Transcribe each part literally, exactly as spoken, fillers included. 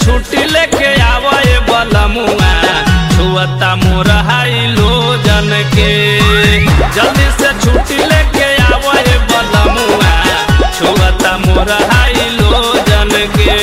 छुट्टी लेके आवे बलमुआ छुअता मोर हाई लो जन के। जल्दी से छुट्टी लेके आवे बलमुआ छुअता मोर हाई लो जन के।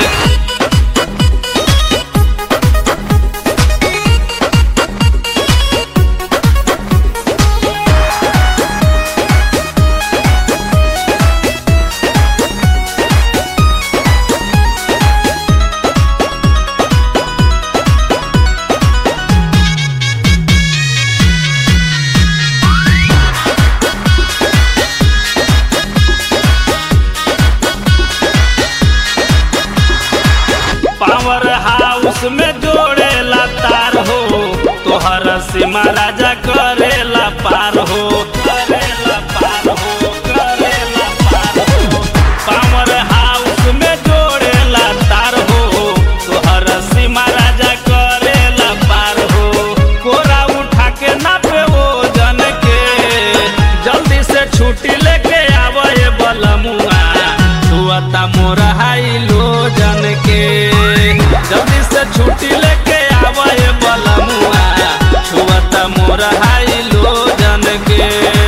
पावर हाउस में जोड़ेला तार हो तोहर सीमा राजा करेला पार हो करेला पार हो करेला पार हो। पावर हाउस में जोड़ेला तार हो तोहर सीमा राजा करेला पार हो। कोरा उठा के नापे वो जन के जल्दी से छुट्टी लेके आवे बलमुआ छुअता मोर हाई लो जन के। जल्दी से छुट्टी लेके आवे बलमुआ छुअता मोर हाई लो जन के।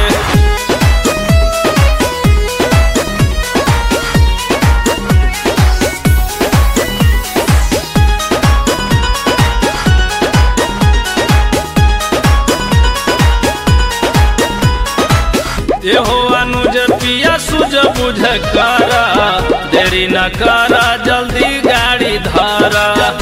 एहो अनुज पिया सुझ बुझ कर देरी न कर जल्दी गाड़ी धर।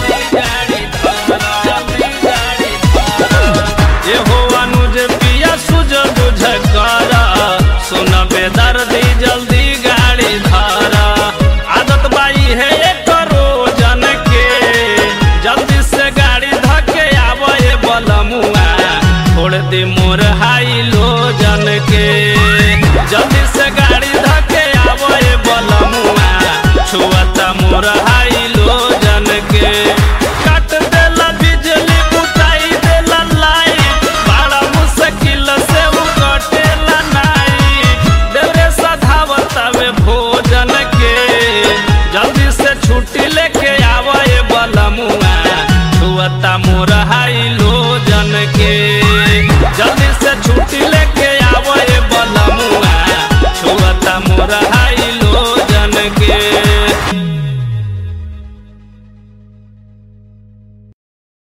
एहो अनुज पिया सुझ बुझ कर सुन बेदर्दी जल्दी गाड़ी धर। आदत बाई है करो जन के जल्दी से गाड़ी धके आवे बलमुआ छोड़ दे मोर हाई लो जन के। जल्दी से गाड़ी धके आवे बलमुआ छुअता मोर हाई